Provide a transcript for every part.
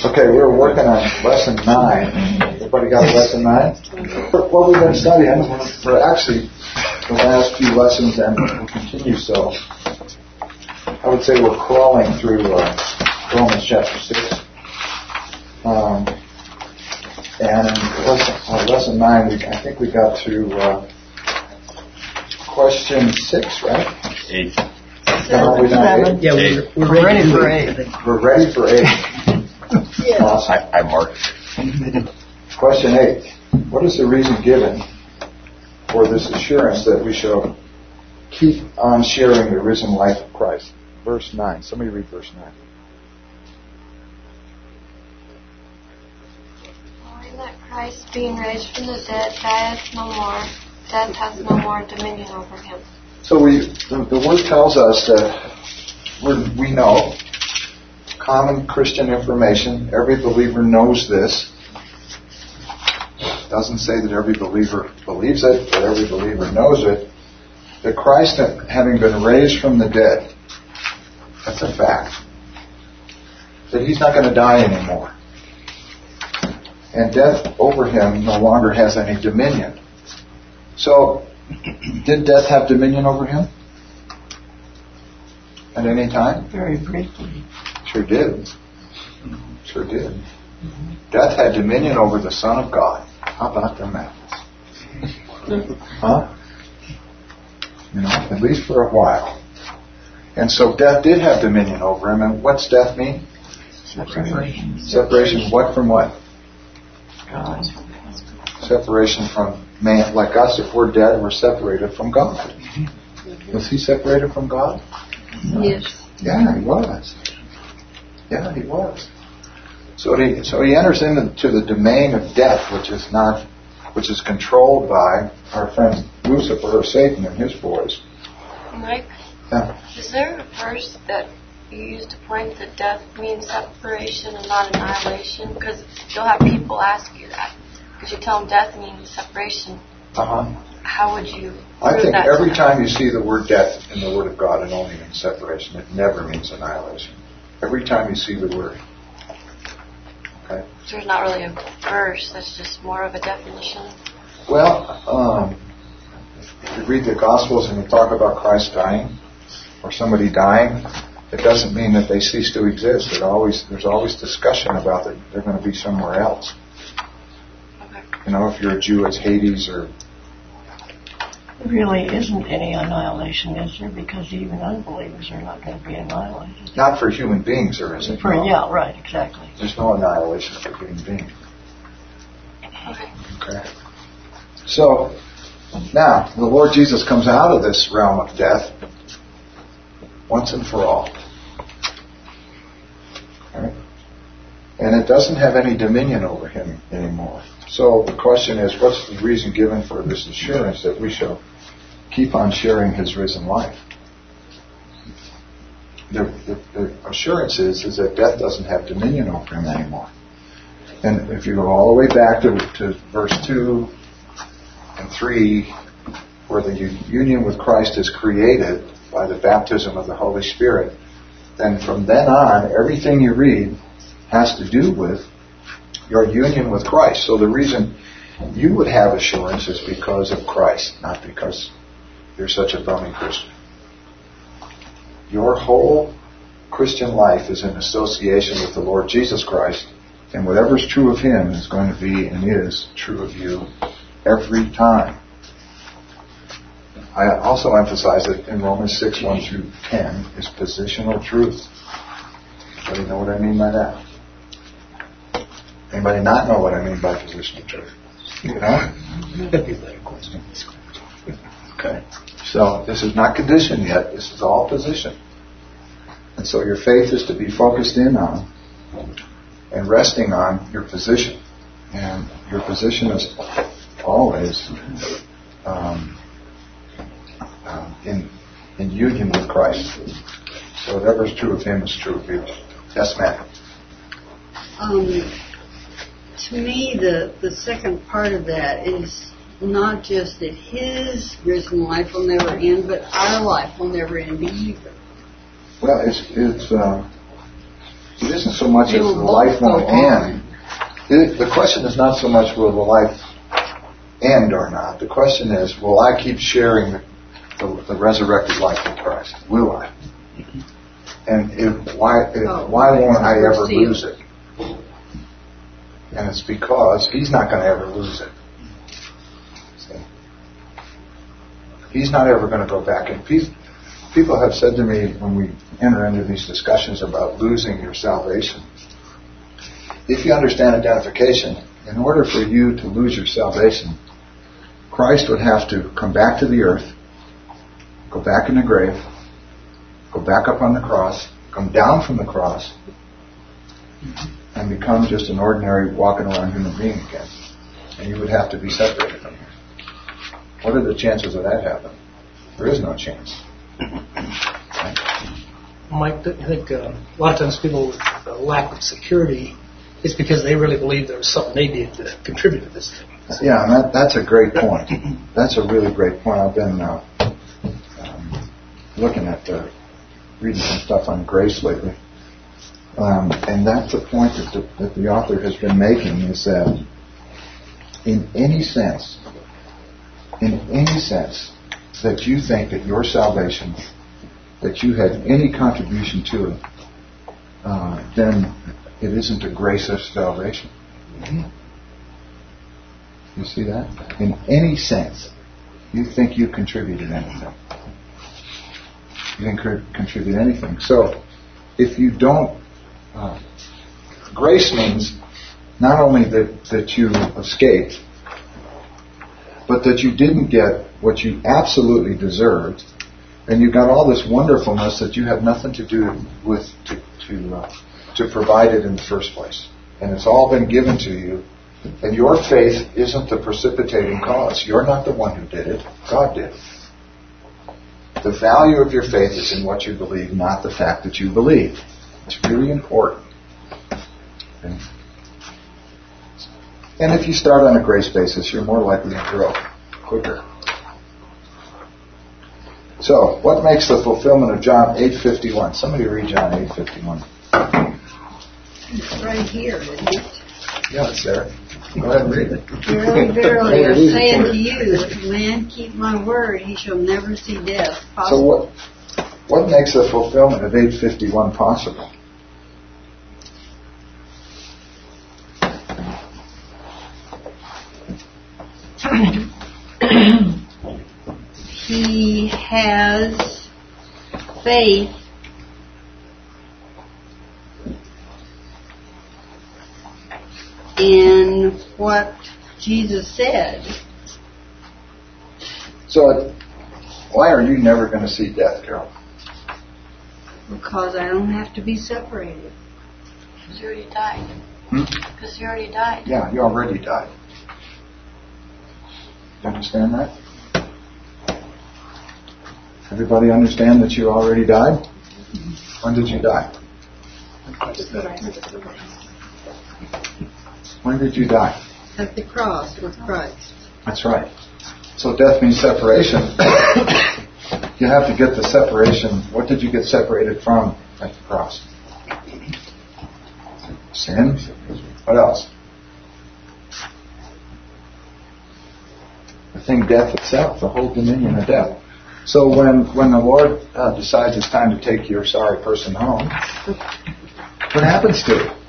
Okay, we're working on lesson 9. Everybody got lesson 9? What we've been studying, we're actually the last few lessons, and we'll continue so. I would say we're crawling through Romans chapter 6. And in lesson 9, I think we got to question 6, right? 8. No, we're not 8. Yeah, we're ready for 8. We're ready for 8. Yeah. Awesome. I marked. Question 8. What is the reason given for this assurance that we shall keep on sharing the risen life of Christ? Verse 9. Somebody read verse 9. Knowing that Christ, being raised from the dead, dieth no more, death has no more dominion over him. So the word tells us that we know common Christian information. Every believer knows this. It doesn't say that every believer believes it, but every believer knows it. That Christ, having been raised from the dead, that's a fact. That He's not going to die anymore. And death over Him no longer has any dominion. So, did death have dominion over Him? At any time? Very briefly. Sure did. Sure did. Death had dominion over the Son of God. How about them apples? Huh? You know, at least for a while. And so death did have dominion over Him. And what's death mean? Separation. Separation what from what? God. Separation from man. Like us, if we're dead, we're separated from God. Was He separated from God? Yes. Yeah, He was. Yeah, He was. So he enters into the domain of death, which is controlled by our friend Lucifer or Satan and his boys. Mike, is there a verse that you use to point that death means separation and not annihilation? Because you'll have people ask you that. Because you tell them death means separation. How would you I think that every time you see the word death in the Word of God, it only means separation. It never means annihilation. Every time you see the word. Okay. So there's not really a verse, that's just more of a definition? Well, if you read the Gospels and you talk about Christ dying, or somebody dying, it doesn't mean that they cease to exist. There's always discussion about that they're going to be somewhere else. Okay. You know, if you're a Jew, it's Hades or... There really isn't any annihilation, is there? Because even unbelievers are not going to be annihilated. Not for human beings, there isn't. No. Yeah, right, exactly. There's no annihilation for human beings. Okay. So, now, the Lord Jesus comes out of this realm of death once and for all. Okay. And it doesn't have any dominion over Him anymore. So the question is, what's the reason given for this assurance that we shall keep on sharing His risen life? The assurance is that death doesn't have dominion over Him anymore. And if you go all the way back to verse 2 and 3, where the union with Christ is created by the baptism of the Holy Spirit, then from then on, everything you read has to do with your union with Christ. So the reason you would have assurance is because of Christ, not because you're such a bummy Christian. Your whole Christian life is in association with the Lord Jesus Christ, and whatever's true of Him is going to be and is true of you every time. I also emphasize that in Romans 6, 1 through 10 is positional truth. Anybody know what I mean by that? Anybody not know what I mean by positional truth? Huh? Okay. So this is not condition yet. This is all position. And so your faith is to be focused in on and resting on your position. And your position is always in union with Christ. So whatever is true of Him is true of you. Yes, ma'am. To me, the second part of that is not just that His risen life will never end, but our life will never end either. Well, it's It isn't so much They as will the both life won't go on. end. The question is not so much will the life end or not. The question is, will I keep sharing the resurrected life with Christ? Will I? And why won't I ever lose it? And it's because He's not going to ever lose it. See? He's not ever going to go back. And people have said to me when we enter into these discussions about losing your salvation, if you understand identification, in order for you to lose your salvation, Christ would have to come back to the earth, go back in the grave, go back up on the cross, come down from the cross, and become just an ordinary walking around human being again. And you would have to be separated from Him. What are the chances of that happening? There is no chance. Mike, I think a lot of times people with a lack of security is because they really believe there was something they did to contribute to this thing. Yeah, and that's a great point. That's a really great point. I've been looking at reading some stuff on grace lately. And that's the point that the author has been making, is that in any sense that you think that your salvation, that you had any contribution to it, then it isn't a grace of salvation. You see that? In any sense, you think you contributed anything. You didn't contribute anything. So, if you don't, grace means not only that you escaped, but that you didn't get what you absolutely deserved, and you got all this wonderfulness that you had nothing to do with to provide it in the first place. And it's all been given to you, and your faith isn't the precipitating cause. You're not the one who did it. God did. The value of your faith is in what you believe, not the fact that you believe. It's really important. Okay? And if you start on a grace basis, you're more likely to grow quicker. So, what makes the fulfillment of John 8:51? Somebody read John 8:51. It's right here, isn't it? Yeah, it's there. Go ahead and read it. Verily, verily, I say unto you, if a man keep my word, he shall never see death. So what makes the fulfillment of 8:51 possible? He has faith in what Jesus said. So, why are you never going to see death, Carol? Because I don't have to be separated. Because you already died. Because you already died. Yeah, you already died. You understand that? Everybody understand that you already died? When did you die? When did you die? At the cross with Christ. That's right. So death means separation. You have to get the separation. What did you get separated from at the cross? Sin. What else? The thing, death itself, the whole dominion of death. So when the Lord decides it's time to take your sorry person home, what happens to it?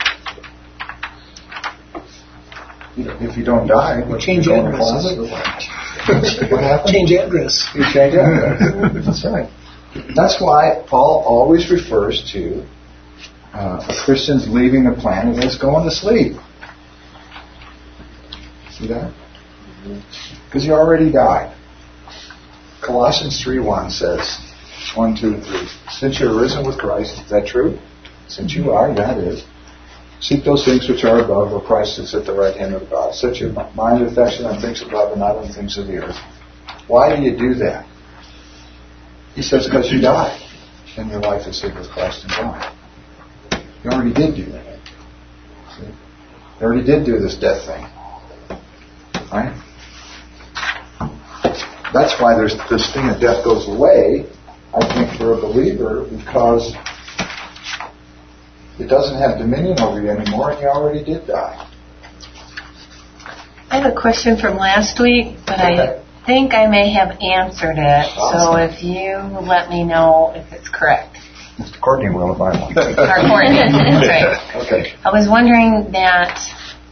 If you don't die, what, change you go in the address. closet or what? What happens? Change address. You change address. That's right. That's why Paul always refers to a Christian's leaving the planet as going to sleep. See that? Because you already died. Colossians 3:1 says, 1, 2, and 3. Since you're risen with Christ, is that true? Since you are, that is. Seek those things which are above, where Christ is at the right hand of God. Set your mind and affection on things above and not on things of the earth. Why do you do that? He says, because you died, and your life is hid with Christ in God. You already did do that. See? You already did do this death thing. Right? That's why there's this thing of death goes away, I think, for a believer, because It doesn't have dominion over you anymore, and you already did die. I have a question from last week, but Okay. I think I may have answered it. Awesome. So if you let me know if it's correct. Courtney will if I want. Or Courtney, that's right. Okay. I was wondering that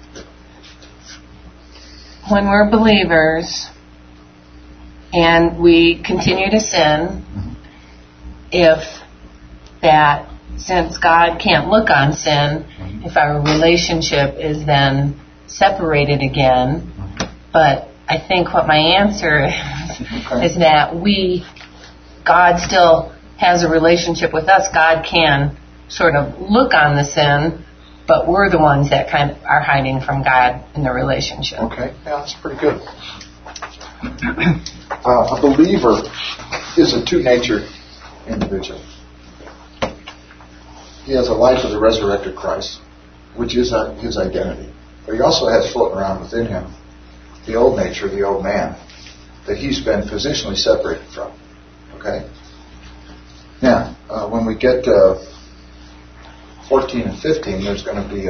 when we're believers and we continue to sin, if that, since God can't look on sin, if our relationship is then separated again, but I think what my answer is that God still has a relationship with us. God can sort of look on the sin, but we're the ones that kind of are hiding from God in the relationship. Okay, yeah, that's pretty good. A believer is a two-natured individual. He has a life of the resurrected Christ, which is his identity. But he also has floating around within him the old nature, the old man, that he's been positionally separated from. Okay? Now, when we get 14 and 15, there's going to be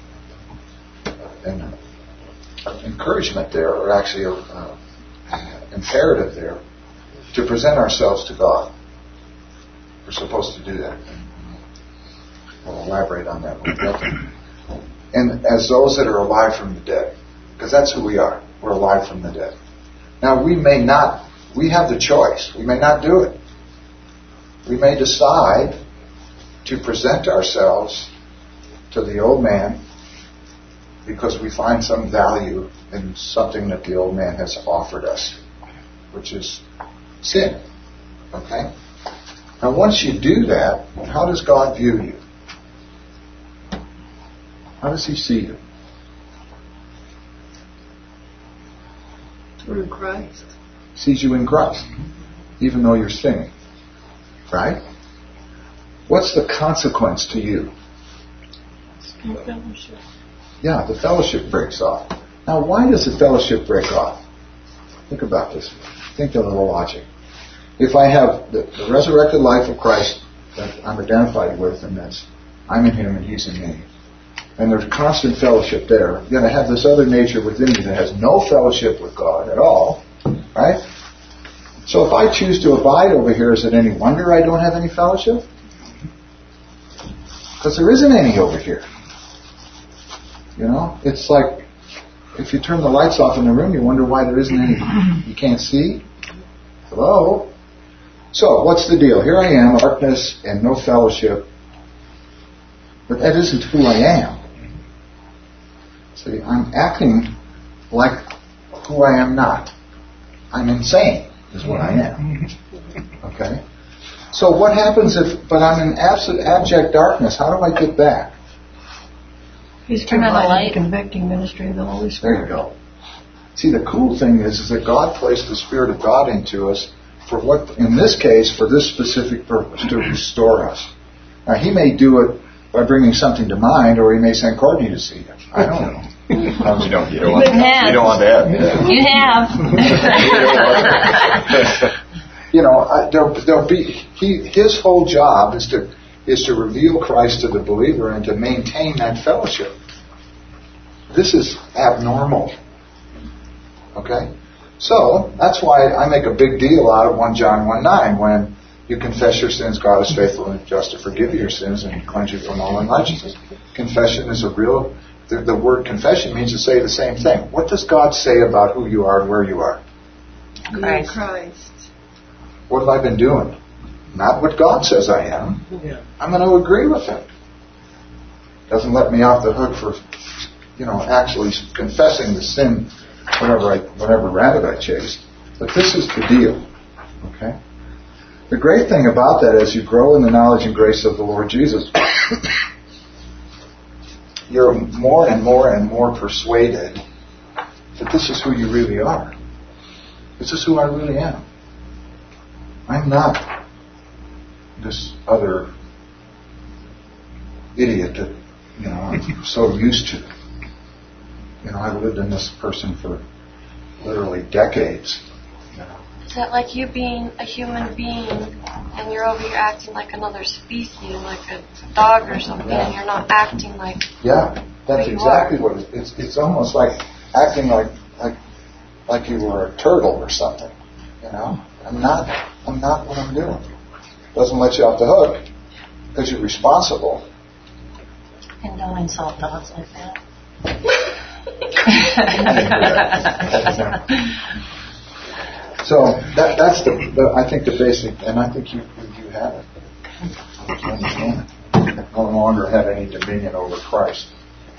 an encouragement there, or actually an imperative there, to present ourselves to God. We're supposed to do that. We'll elaborate on that when we get there. And as those that are alive from the dead, because that's who we are. We're alive from the dead. Now, we have the choice. We may not do it. We may decide to present ourselves to the old man because we find some value in something that the old man has offered us, which is sin. Okay? Now, once you do that, how does God view you? How does he see you? Through Christ. Sees you in Christ, even though you're sinning. Right? What's the consequence to you? Fellowship. Yeah, the fellowship breaks off. Now, why does the fellowship break off? Think about this. Think of the logic. If I have the resurrected life of Christ that I'm identified with, and that's I'm in him and he's in me, and there's constant fellowship there, you're going to have this other nature within me that has no fellowship with God at all, right? So if I choose to abide over here, is it any wonder I don't have any fellowship? Because there isn't any over here. You know, it's like if you turn the lights off in the room, you wonder why there isn't any. You can't see. Hello? So, what's the deal? Here I am, darkness and no fellowship. But that isn't who I am. See, I'm acting like who I am not. I'm insane, is what I am. Okay? So what happens but I'm in absolute abject darkness, how do I get back? He's Turn on the light. the convicting ministry of the Holy Spirit. There you go. See, the cool thing is that God placed the Spirit of God into us for what, in this case, for this specific purpose, to restore us. Now, he may do it by bringing something to mind, or he may send Courtney to see it. I don't know. You don't want that. You have. You know, there'll be his whole job is to reveal Christ to the believer and to maintain that fellowship. This is abnormal. Okay? So, that's why I make a big deal out of 1 John 1:9 when you confess your sins, God is faithful and just to forgive your sins and cleanse you from all unrighteousness. Confession is the word confession means to say the same thing. What does God say about who you are and where you are? Christ. Christ. What have I been doing? Not what God says I am. Yeah. I'm going to agree with Him. Doesn't let me off the hook for, actually confessing the sin, whatever rabbit I chased. But this is the deal. Okay? The great thing about that is you grow in the knowledge and grace of the Lord Jesus. You're more and more and more persuaded that this is who you really are. This is who I really am. I'm not this other idiot that, I'm so used to. I've lived in this person for literally decades. that like you being a human being and you're over here acting like another species, like a dog or something, and you're not acting like that's exactly what it is. It's almost like acting like you were a turtle or something. You know, I'm not what I'm doing. Doesn't let you off the hook because you're responsible. And don't insult dogs like that. So that's I think the basic, and I think you have it. You understand it. No longer have any dominion over Christ.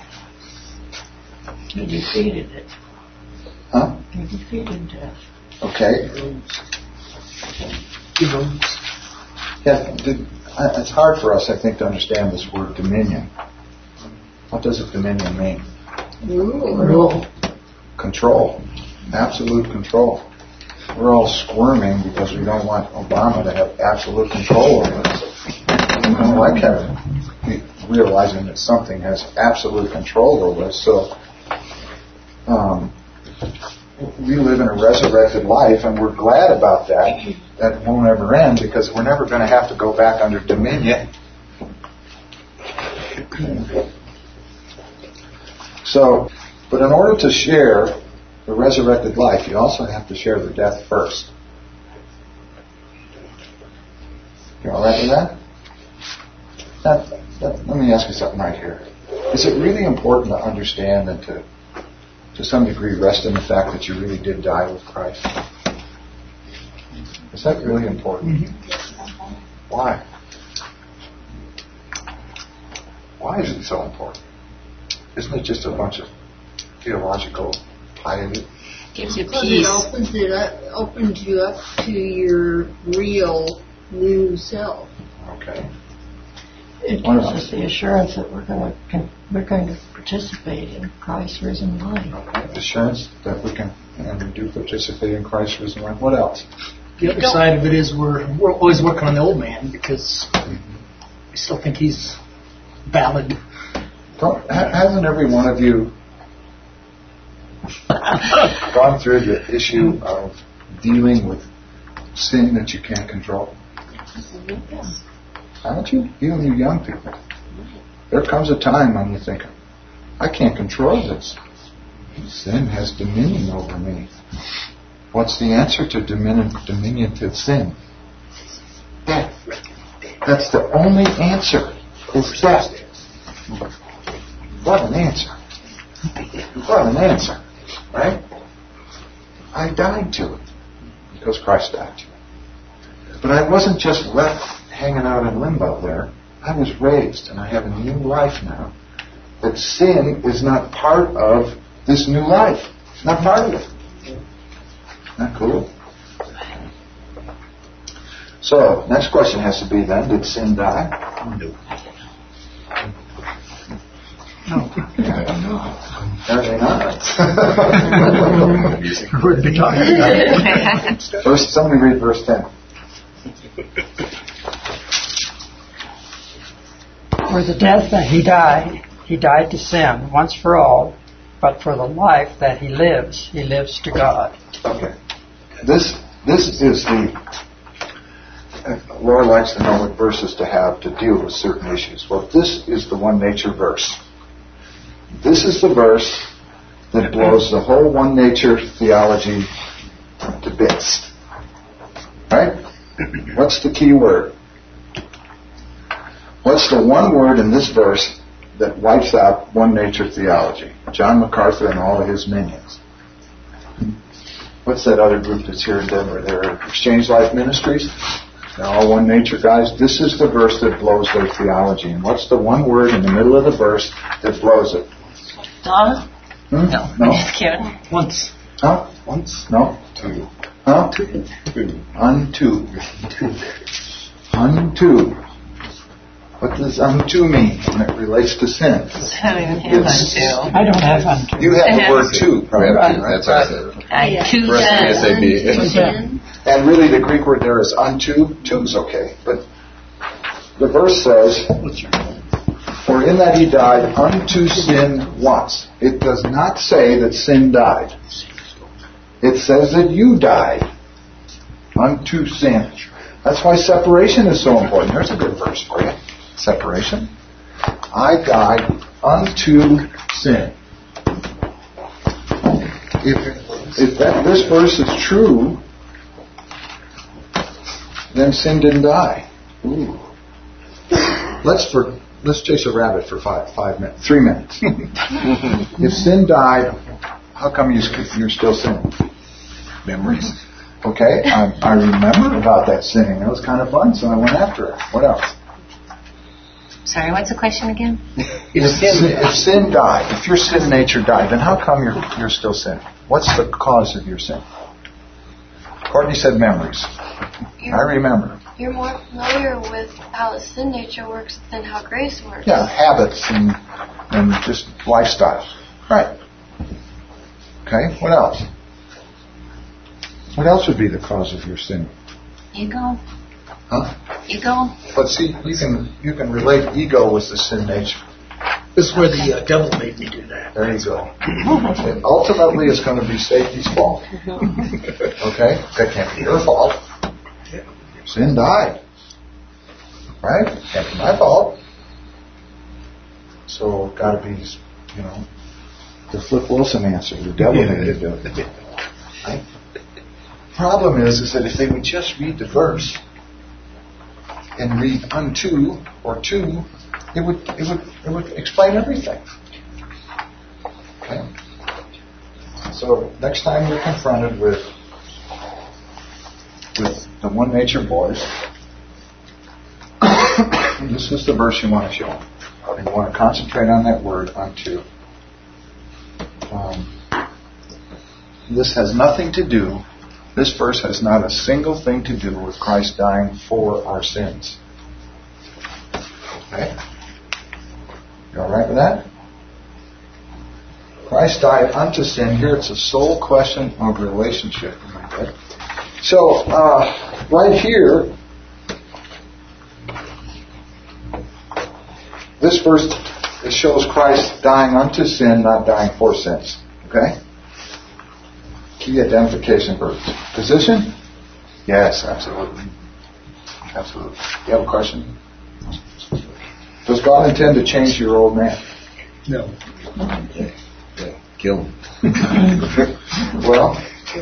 He defeated it. Huh? He defeated death. Okay. He rose. Yeah, it's hard for us, I think, to understand this word dominion. What does a dominion mean? Rule. Control. Absolute control. We're all squirming because we don't want Obama to have absolute control over us. We don't like realizing that something has absolute control over us. So we live in a resurrected life, and we're glad about that. That won't ever end because we're never going to have to go back under dominion. So, but in order to share the resurrected life, you also have to share the death first. You all right with that? Let me ask you something right here. Is it really important to understand and to some degree rest in the fact that you really did die with Christ? Is that really important? Mm-hmm. Why? Why is it so important? Isn't it just a bunch of theological piety? Gives you Because peace. it opens you up to your real new self. Okay. It gives us the assurance that we're going to participate in Christ's risen life. Okay. Assurance that we can and we do participate in Christ's risen life. What else? The other side of it is we're always working on the old man because we still think he's valid. Hasn't every one of you gone through the issue of dealing with sin that you can't control? Yes. Haven't you? Even you young people. There comes a time when you think, I can't control this. Sin has dominion over me. What's the answer to diminutive sin? Death. That's the only answer. It's death. What an answer. What an answer. Right? I died to it because Christ died to it. But I wasn't just left hanging out in limbo there. I was raised and I have a new life now. That sin is not part of this new life. It's not part of it. Isn't that cool? So, next question has to be then, did sin die? No. Apparently not. Somebody read verse 10. For the death that he died to sin once for all, but for the life that he lives to God. Okay. This is Laura likes to know what verses to have to deal with certain issues. Well, this is the one nature verse. This is the verse that blows the whole one nature theology to bits. Right? What's the key word? What's the one word in this verse that wipes out one nature theology? John MacArthur and all of his minions. What's that other group that's here in Denver? They're Exchange Life Ministries. They're all one nature guys. This is the verse that blows their theology. And what's the one word in the middle of the verse that blows it? Donna? No, No? I'm just kidding. Once. Huh? Once. No? Two. Huh? Two. Unto. Unto. What does unto mean when it relates to sin? I don't even have unto. I don't have unto. You have the word to, probably. That's what I said. Two SAB. And really the Greek word there is unto. To's okay. But the verse says, for in that he died unto sin once. It does not say that sin died. It says that you died. unto sin. That's why separation is so important. Here's a good verse for you. Separation. I died unto sin. If this verse is true, then sin didn't die. Ooh. Let's chase a rabbit for 3 minutes. If sin died, how come you're still sinning? Memories. Okay, I remember about that sinning. That was kind of fun, so I went after it. What else? Sorry, what's the question again? If sin died, if your sin nature died, then how come you're still sinning? What's the cause of your sin? Courtney said memories. I remember. You're more familiar with how the sin nature works than how grace works. Yeah, habits and just lifestyle. Right. Okay, what else? What else would be the cause of your sin? Ego. Huh? Ego. But see, you can relate ego with the sin nature. This is where the devil made me do that. There you go. And ultimately, it's going to be Satan's fault. Okay? That can't be your fault. Sin died. Right? Can't be my fault. So, got to be, the Flip Wilson answer. The devil made you do it. Right? Problem is that if they would just read the verse and read unto or to, it would explain everything. Okay? So next time you're confronted with the one nature boys, this is the verse you want to show them. And you want to concentrate on that word unto. This has nothing to do. This verse has not a single thing to do with Christ dying for our sins. Okay? You all right with that? Christ died unto sin. Here it's a sole question of relationship. So, right here, this verse, it shows Christ dying unto sin, not dying for sins. Okay? Key identification verse. Position? Yes, absolutely. Absolutely. You have a question? Does God intend to change your old man? No. Kill him. Well,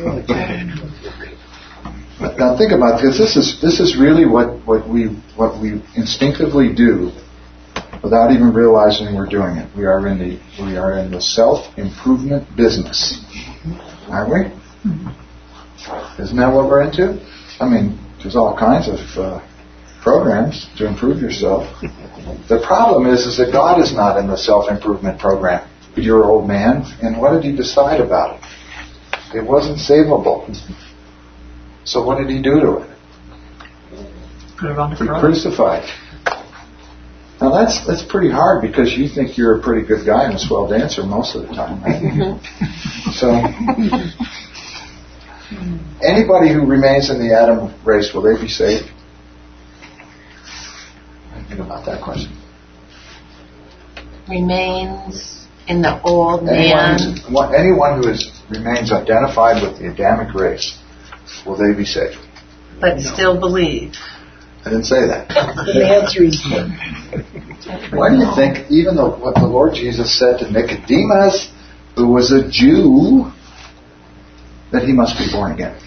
now think about this. This is really what we instinctively do without even realizing we're doing it. We are in the self-improvement business, aren't we? Isn't that what we're into? I mean, there's all kinds of programs to improve yourself. The problem is that God is not in the self-improvement program. You're an old man, and what did He decide about it? It wasn't savable. So what did He do to it? Put it on the He cross. crucified. Now that's pretty hard because you think you're a pretty good guy and a swell dancer most of the time, right? So anybody who remains in the Adam race, will they be saved? Think about that question. Remains in the old man. Anyone who remains identified with the Adamic race, will they be saved? But still believe. I didn't say that. The answer is no. Why do you think even what the Lord Jesus said to Nicodemus, who was a Jew, that he must be born again?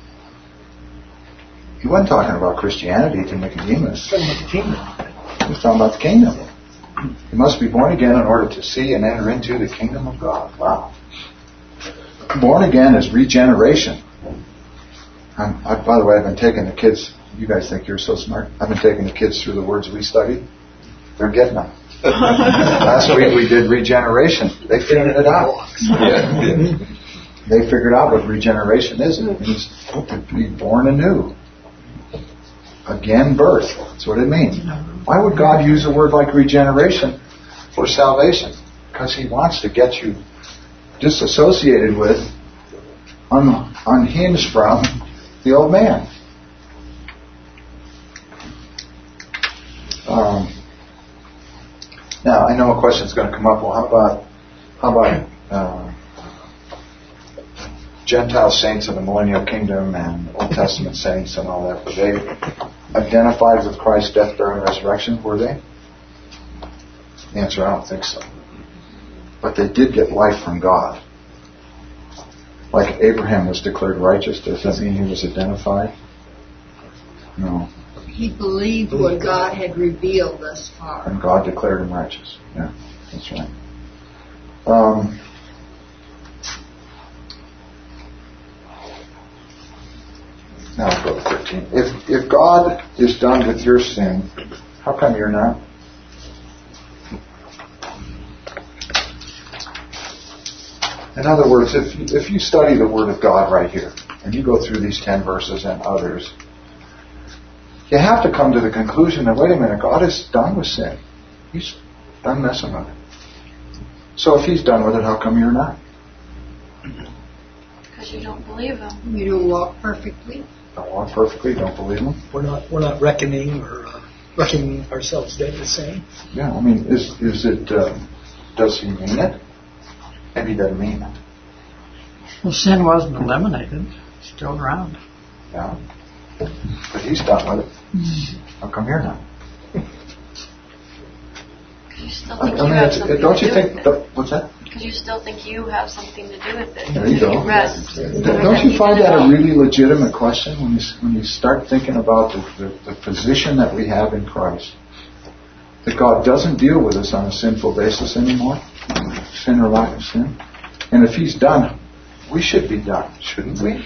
He wasn't talking about Christianity to Nicodemus. Talking about the kingdom. He was talking about the kingdom. You must be born again in order to see and enter into the kingdom of God. Wow. Born again is regeneration. By the way, I've been taking the kids. You guys think you're so smart. I've been taking the kids through the words we studied. They're getting them. Last week we did regeneration. They figured it out. They figured out what regeneration is. It means to be born anew. Again, birth. That's what it means. Why would God use a word like regeneration for salvation? Because He wants to get you disassociated with, unhinged from the old man. Now, I know a question's going to come up. Well, how about Gentile saints of the millennial kingdom and Old Testament saints and all that, were they identified with Christ's death, burial, and resurrection? Were they? The answer, I don't think so. But they did get life from God. Like Abraham was declared righteous, does that mean he was identified? No. He believed what God had revealed thus far. And God declared him righteous. Yeah, that's right. Now I'll go to 13. If God is done with your sin, how come you're not? In other words, if you study the Word of God right here, and you go through these 10 verses and others, you have to come to the conclusion that, wait a minute, God is done with sin. He's done messing with it. So if He's done with it, how come you're not? Because you don't believe Him. You don't walk perfectly. Don't walk perfectly, don't believe Him. We're not reckoning or reckoning ourselves dead the same. Yeah, I mean, is it? Does He mean it? Maybe He doesn't mean it. Well, sin wasn't eliminated. It's still around. Yeah, but He's done with it. How come you're not? Because you still think you have something don't to you do think? with it. What's that? Because you still think you have something to do with it. There you go. Rest. Don't you find that a really legitimate question when you start thinking about the position that we have in Christ? That God doesn't deal with us on a sinful basis anymore, sin or lack of sin. And if He's done, we should be done, shouldn't we?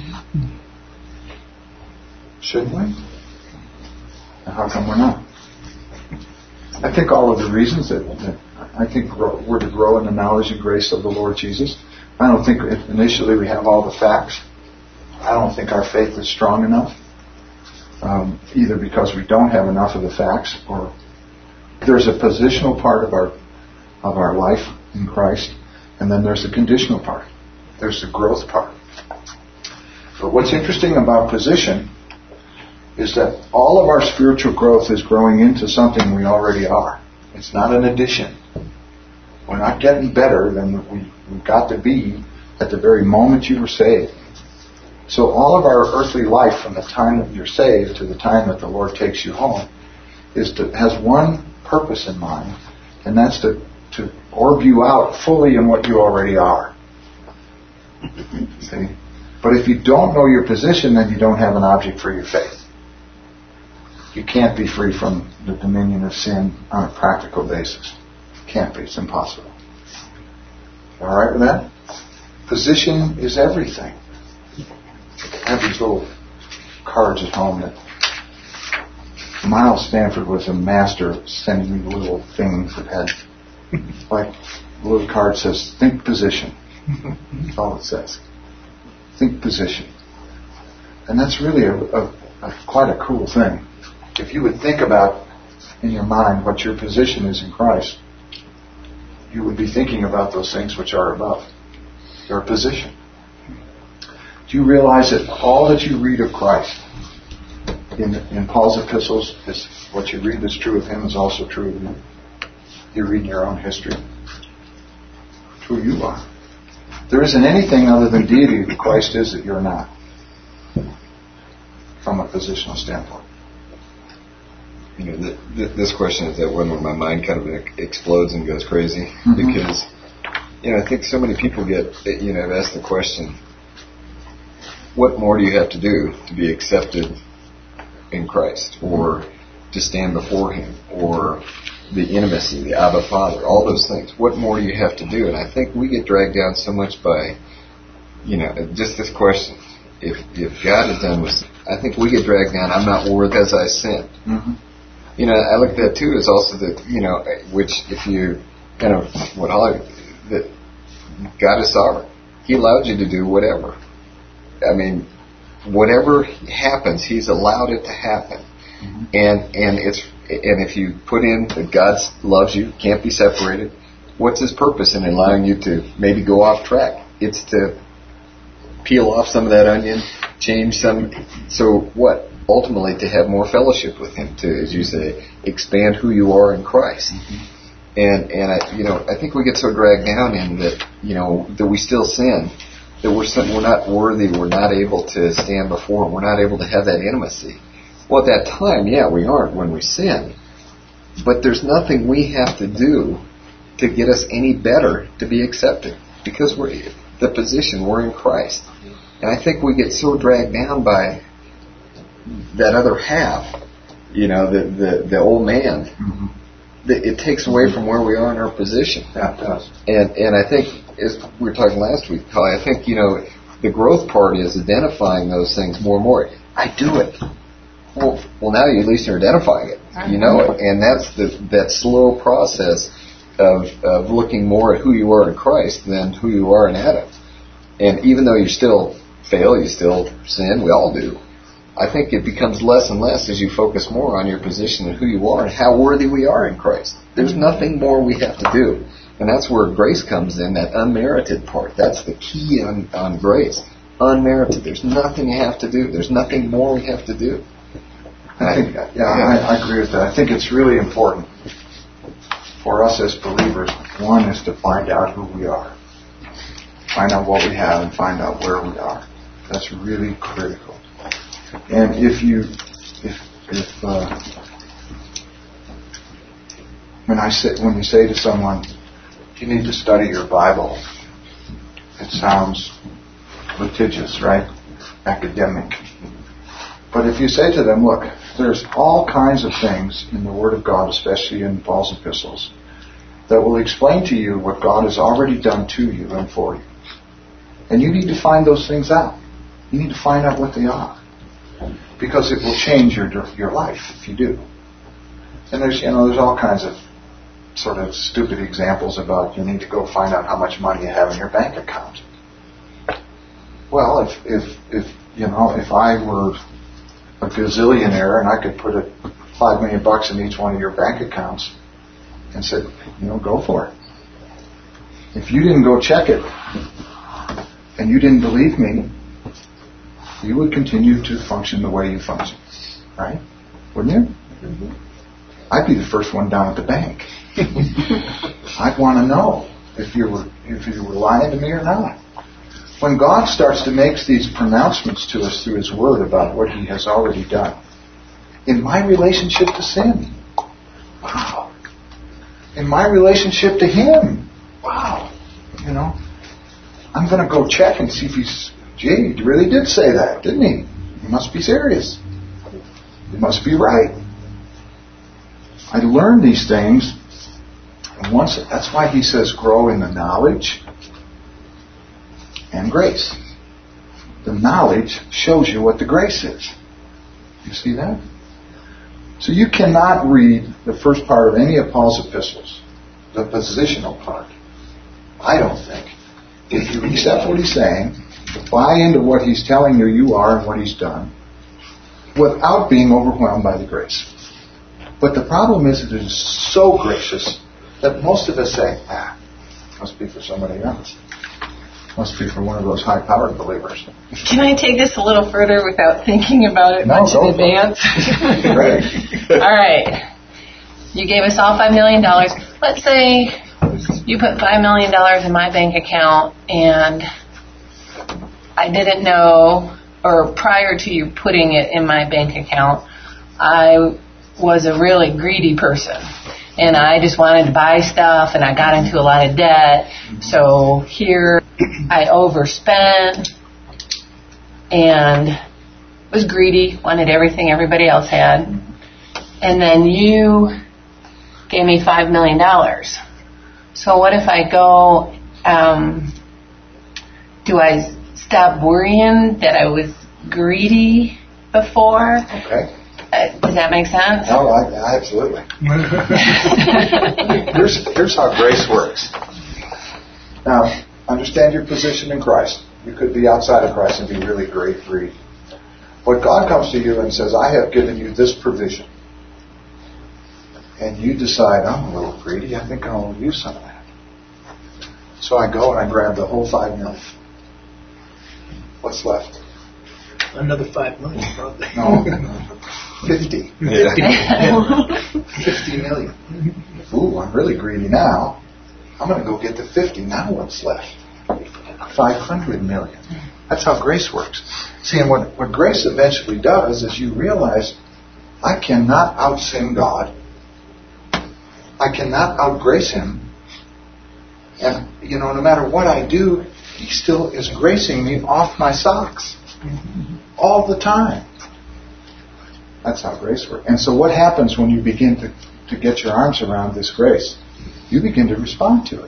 Shouldn't we? And how come we're not? I think all of the reasons that I think we're to grow in the knowledge and grace of the Lord Jesus. I don't think initially we have all the facts. I don't think our faith is strong enough, either because we don't have enough of the facts, or there's a positional part of our life in Christ, and then there's the conditional part. There's the growth part. But what's interesting about position is that all of our spiritual growth is growing into something we already are. It's not an addition. We're not getting better than we got to be at the very moment you were saved. So all of our earthly life from the time that you're saved to the time that the Lord takes you home has one purpose in mind, and that's to orb you out fully in what you already are. See? But if you don't know your position, then you don't have an object for your faith. You can't be free from the dominion of sin on a practical basis. Can't be. It's impossible. All right with that? Position is everything. I have these little cards at home that Miles Stanford was a master of sending me little things that had, like, the little card says, think position. That's all it says. Think position. And that's really quite a cool thing. If you would think about in your mind what your position is in Christ, you would be thinking about those things which are above. Your position. Do you realize that all that you read of Christ in Paul's epistles, is what you read that's true of him is also true of you? You read your own history. It's who you are. There isn't anything other than deity that Christ is that you're not, from a positional standpoint. You know, this question is that one where my mind kind of explodes and goes crazy, because, you know, I think so many people get, you know, asked the question, what more do you have to do to be accepted in Christ, or to stand before Him, or the intimacy, the Abba Father, all those things? What more do you have to do? And I think we get dragged down so much by, you know, just this question. If God is done with, I think we get dragged down, I'm not worth as I sin. Mm-hmm. You know, I look at that too as also that, you know, which if you kind of, that God is sovereign. He allowed you to do whatever. I mean, whatever happens, He's allowed it to happen. Mm-hmm. And if you put in that God loves you, can't be separated, what's His purpose in allowing you to maybe go off track? It's to peel off some of that onion, change some, so what? Ultimately to have more fellowship with Him, to, as you say, expand who you are in Christ. Mm-hmm. And I think we get so dragged down in that, you know, that we still sin, that we're not worthy, we're not able to stand before Him, we're not able to have that intimacy. Well, at that time, yeah, we aren't when we sin. But there's nothing we have to do to get us any better to be accepted, because we're the position we're in Christ. And I think we get so dragged down by that other half, the old man, that it takes away from where we are in our position. That does. And I think, as we were talking last week, Holly, I think, the growth part is identifying those things more and more. I do it. Well, now at least you're identifying it. You know it. And that's that slow process of looking more at who you are in Christ than who you are in Adam. And even though you still fail, you still sin, we all do, I think it becomes less and less as you focus more on your position and who you are and how worthy we are in Christ. There's nothing more we have to do. And that's where grace comes in, that unmerited part. That's the key on grace. Unmerited. There's nothing you have to do. There's nothing more we have to do. I agree with that. I think it's really important for us as believers. One is to find out who we are. Find out what we have and find out where we are. That's really critical. And when you say to someone, you need to study your Bible, it sounds litigious, right? Academic. But if you say to them, look, there's all kinds of things in the Word of God, especially in Paul's epistles, that will explain to you what God has already done to you and for you. And you need to find those things out. You need to find out what they are. Because it will change your life if you do. And there's all kinds of sort of stupid examples about you need to go find out how much money you have in your bank account. Well, if I were a gazillionaire and I could put $5 million in each one of your bank accounts and said, go for it. If you didn't go check it and you didn't believe me, you would continue to function the way you function, right? Wouldn't you? Mm-hmm. I'd be the first one down at the bank. I'd want to know if you were lying to me or not. When God starts to make these pronouncements to us through His Word about what He has already done, in my relationship to sin, wow. In my relationship to Him, wow. I'm going to go check and see if he really did say that, didn't he? He must be serious. He must be right. I learned these things, and that's why he says grow in the knowledge and grace. The knowledge shows you what the grace is. You see that? So you cannot read the first part of any of Paul's epistles, the positional part, I don't think, if you accept what he's saying, buy into what he's telling you are and what he's done, without being overwhelmed by the grace. But the problem is it is so gracious that most of us say, must be for somebody else. Must be for one of those high-powered believers. Can I take this a little further without thinking about it much in advance? Right. All right. You gave us all $5 million. Let's say you put $5 million in my bank account and I didn't know, or prior to you putting it in my bank account, I was a really greedy person. And I just wanted to buy stuff, and I got into a lot of debt. So here I overspent and was greedy, wanted everything everybody else had. And then you gave me $5 million. So what if I go, do I stop worrying that I was greedy before? Okay. Does that make sense? No, absolutely. Here's how grace works. Now, understand your position in Christ. You could be outside of Christ and be really greedy. But God comes to you and says, I have given you this provision. And you decide, I'm a little greedy. I think I'll use some of that. So I go and I grab the whole $5 million. What's left? Another $5 million, probably. No. 50. Yeah. 50 million. Ooh, I'm really greedy now. I'm going to go get the 50. Now what's left? 500 million. That's how grace works. See, and what grace eventually does is you realize, I cannot out-sin God. I cannot out-grace Him. And, no matter what I do, He still is gracing me off my socks. All the time. That's how grace works. And so what happens when you begin to get your arms around this grace? You begin to respond to it.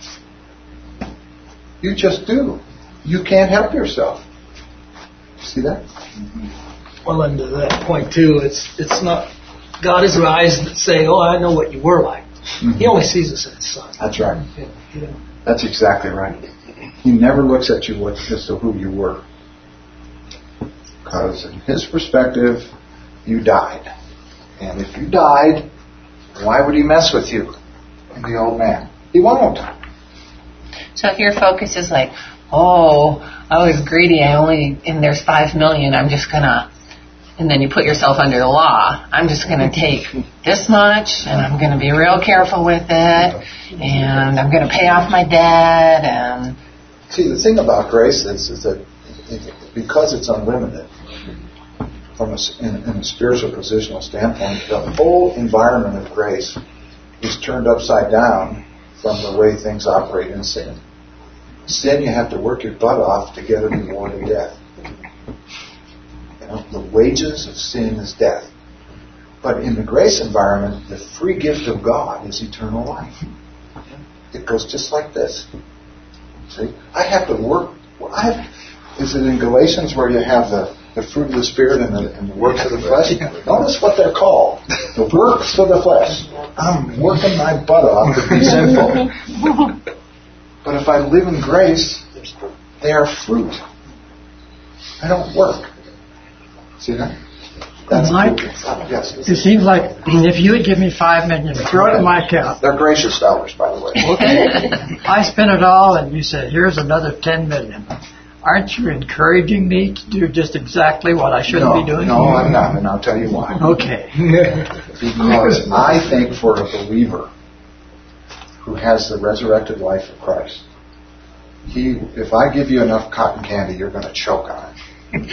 You just do. You can't help yourself. See that? Well, and to that point too, it's not God has eyes that say, "Oh, I know what you were like." He only sees us in His Son. That's right. That's exactly right. He never looks at you as to who you were, because in His perspective, you died. And if you died, why would He mess with you, the old man? He won't. So if your focus is like, oh, I was greedy, and there's 5 million, I'm just gonna, and then you put yourself under the law, I'm just gonna take this much, and I'm gonna be real careful with it, and I'm gonna pay off my debt, and... See, the thing about grace is that because it's unlimited, in a spiritual positional standpoint, the whole environment of grace is turned upside down from the way things operate in sin. Sin, you have to work your butt off to get a reward of death. The wages of sin is death. But in the grace environment, the free gift of God is eternal life. It goes just like this. See? I have to work. Is it in Galatians where you have the fruit of the Spirit and the works of the flesh? Notice what they're called. The works of the flesh. I'm working my butt off to be sinful. But if I live in grace, they are fruit. I don't work. See that? That's Mike, yes. it seems like if you would give me $5 million, throw it in my account. They're gracious dollars, by the way. Okay. I spent it all, and you said, here's another $10 million. Aren't you encouraging me to do just exactly what I shouldn't be doing? No, I'm not, and I'll tell you why. Okay. Because I think for a believer who has the resurrected life of Christ, if I give you enough cotton candy, you're going to choke on it.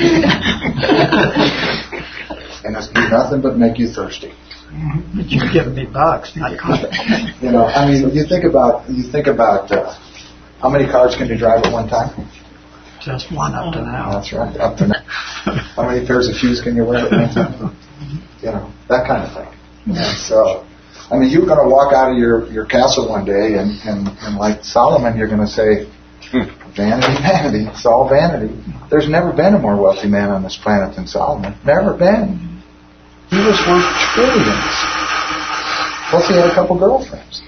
And it's do nothing but make you thirsty. But you've given me bucks, not cotton. You think about how many cars can you drive at one time? Just one up to now. That's right, up to now. How many pairs of shoes can you wear at one time? That kind of thing. And so, you're going to walk out of your castle one day and like Solomon, you're going to say, vanity, vanity, it's all vanity. There's never been a more wealthy man on this planet than Solomon. Never been. He was worth trillions. Plus he had a couple girlfriends.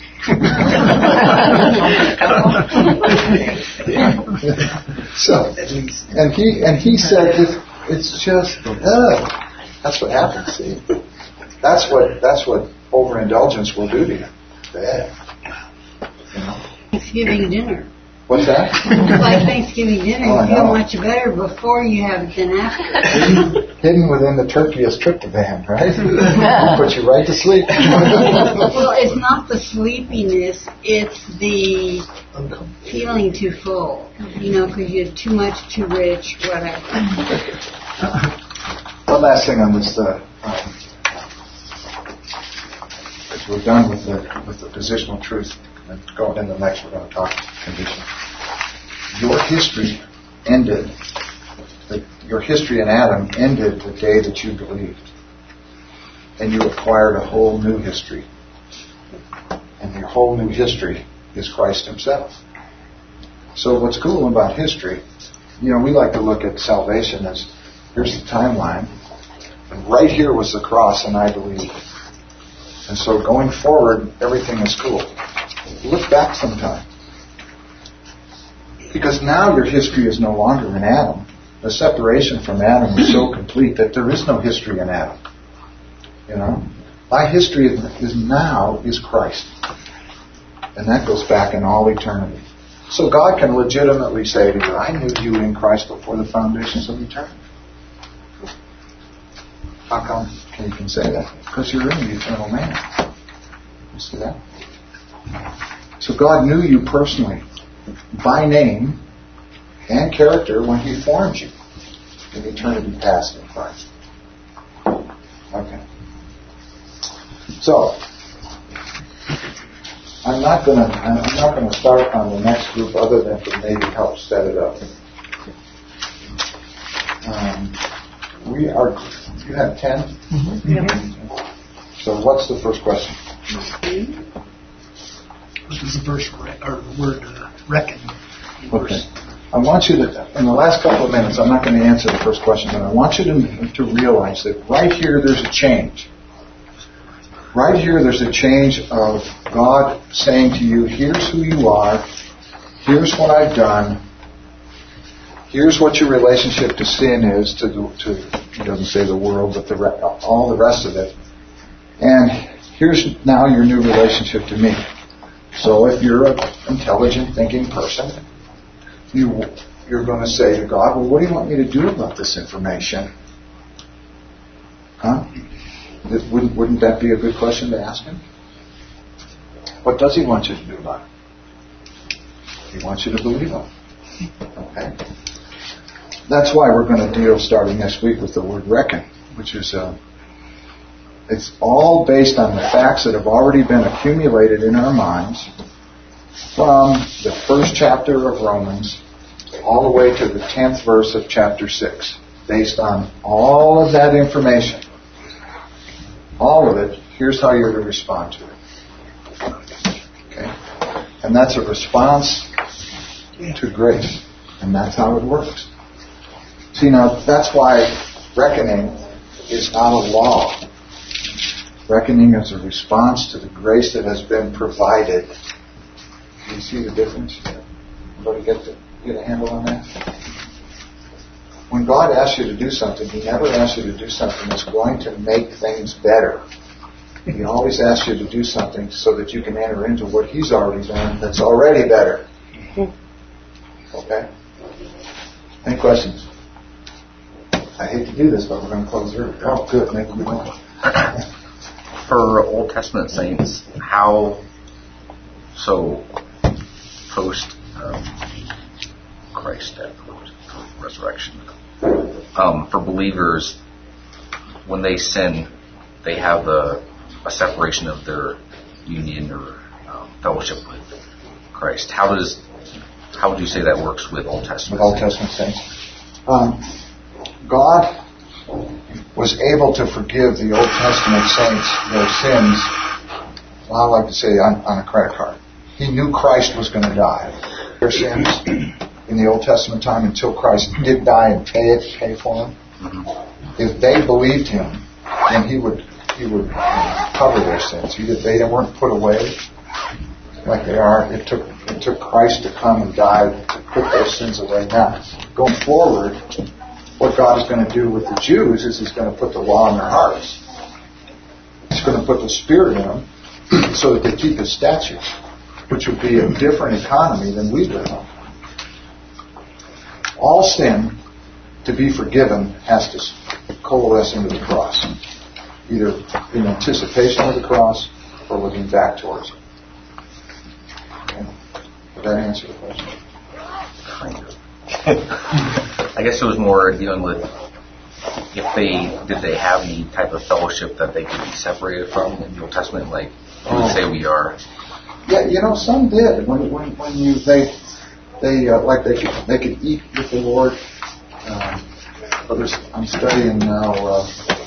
So, and he said, it's just, that's what happens, see. That's what overindulgence will do to you. Bad. Thanksgiving dinner. What's that? It's like Thanksgiving dinner. Oh, You feel much better before you have it than after. Hidden within the turkey is tryptophan, right? Put you right to sleep. Well, it's not the sleepiness. It's the feeling too full. Because you're too much, too rich, whatever. One last thing on this. Because we're done with the positional truth. And going into the next, we're going to talk condition. Your history ended. Your history in Adam ended the day that you believed, and you acquired a whole new history. And your whole new history is Christ Himself. So what's cool about history? We like to look at salvation as here's the timeline, and right here was the cross, and I believed. And so going forward, everything is cool. Look back sometime. Because now your history is no longer in Adam. The separation from Adam is so complete that there is no history in Adam. My history is Christ. And that goes back in all eternity. So God can legitimately say to you, I knew you in Christ before the foundations of eternity. How come you can say that? Because you're in the eternal man. You see that? So God knew you personally, by name, and character when He formed you in eternity past in Christ. Okay. So, I'm not going to start on the next group other than to maybe help set it up. You have 10? Mm-hmm. Yep. So what's the first question? What does the verse or the word reckon? Okay. I want you to, in the last couple of minutes, I'm not going to answer the first question, but I want you to realize that right here there's a change. Right here there's a change of God saying to you, here's who you are, here's what I've done, here's what your relationship to sin is, to he doesn't say the world, but all the rest of it. And here's now your new relationship to me. So if you're an intelligent, thinking person, you're going to say to God, well, what do you want me to do about this information? Huh? Wouldn't that be a good question to ask Him? What does He want you to do about it? He wants you to believe Him. Okay? That's why we're going to deal starting next week with the word reckon, which is it's all based on the facts that have already been accumulated in our minds from the first chapter of Romans all the way to the 10th verse of chapter 6. Based on all of that information, all of it, here's how you're to respond to it. Okay? And that's a response to grace. And that's how it works. See, now, that's why reckoning is not a law. Reckoning is a response to the grace that has been provided. Do you see the difference? Everybody get a handle on that? When God asks you to do something, He never asks you to do something that's going to make things better. He always asks you to do something so that you can enter into what He's already done that's already better. Okay? Any questions? I hate to do this, but we're going to close early. Oh, good. Maybe we won't. For Old Testament saints, how so post Christ's death, resurrection? For believers, when they sin, they have a separation of their union or fellowship with Christ. How would you say that works with Old Testament? With Old Testament saints, God was able to forgive the Old Testament saints their sins. Well, I like to say on a credit card. He knew Christ was going to die. Their sins in the Old Testament time until Christ did die and pay for them. If they believed Him, then He would cover their sins. They weren't put away like they are. It took Christ to come and die to put those sins away. Now, going forward, what God is going to do with the Jews is He's going to put the law in their hearts. He's going to put the Spirit in them so that they keep His statutes, which would be a different economy than we live in. All sin, to be forgiven, has to coalesce into the cross, either in anticipation of the cross or looking back towards it. Okay. Did that answer the question? Kind of. I guess it was more dealing with did they have any type of fellowship that they could be separated from in the Old Testament, like you would say we are. Yeah, some did. When they could eat with the Lord. I'm studying now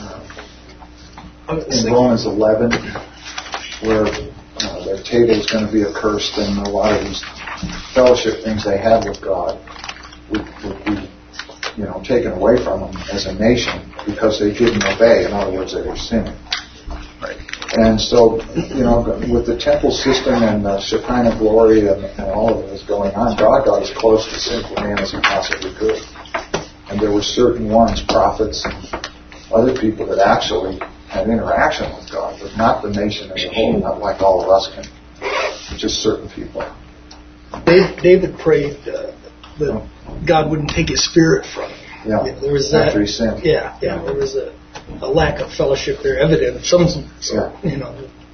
in Romans 11, where their table is going to be accursed, and a lot of these fellowship things they had with God would be, taken away from them as a nation because they didn't obey. In other words, they were sinning. Right. And so, with the temple system and the Shekinah glory and all of this going on, God got as close to sinful man as He possibly could. And there were certain ones, prophets and other people, that actually had interaction with God, but not the nation as a whole, not like all of us can, just certain people. David prayed that God wouldn't take His Spirit from him. Yeah, there was that. After he sinned. Yeah, there was a lack of fellowship there evident.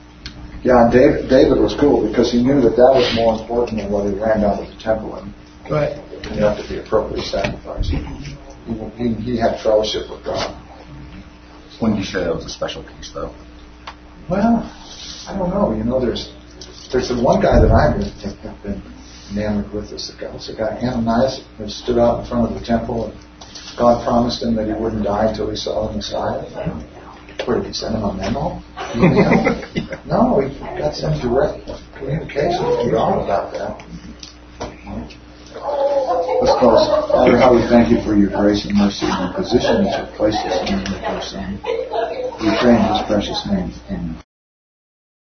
Yeah, and David was cool because he knew that was more important than what he ran out of the temple and Right. And you have to be appropriately sacrificed. He had fellowship with God. When you say that was a special case, though? Well, I don't know. You know, there's the one guy that I have been enamored with is the guy Ananias, who stood out in front of the temple, and God promised him that he wouldn't die until he saw the Messiah. Where did he send him a memo? No, he got some direct communication from God about that. Let's close. Father, how we thank you for your grace and mercy and the position that you've placed us in with your Son. We pray in his precious name. Amen.